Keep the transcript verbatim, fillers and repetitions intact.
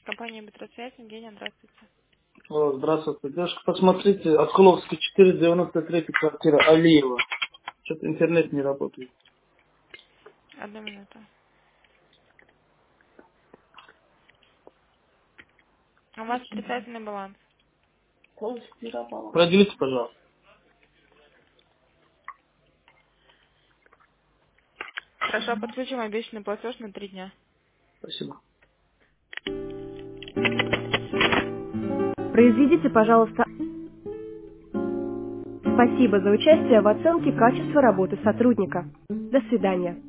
Компания Метросвязь, Евгения, здравствуйте. О, здравствуйте. Девушка, посмотрите, Откуловский четыре, девяносто три, квартира Алиева. Что-то интернет не работает. Одну минуту. У вас отрицательный баланс. Проделите, пожалуйста. Хорошо, подключим обещанный платеж на три дня. Спасибо. Произведите, пожалуйста. Спасибо за участие в оценке качества работы сотрудника. До свидания.